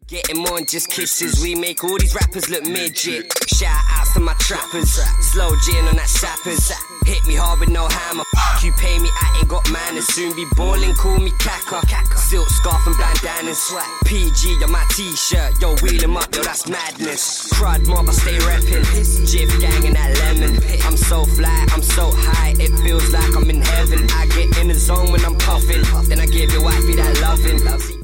Getting more than just kisses. We make all these rappers look midget. Shout outs to my trappers. Slow gin on that sappers. Hit me hard with no hammer. You pay me, I ain't got manners. Soon be ballin', call me Kaka. Silk scarf and bandanas. PG on my t-shirt. Yo, wheel 'em up, yo, that's madness. Crud mob, I stay reppin'. Jiff gang in that lemon. I'm so fly, I'm so high. It feels like I'm in heaven. I get in the zone when I'm puffin'. Then I give your wifey that lovin'.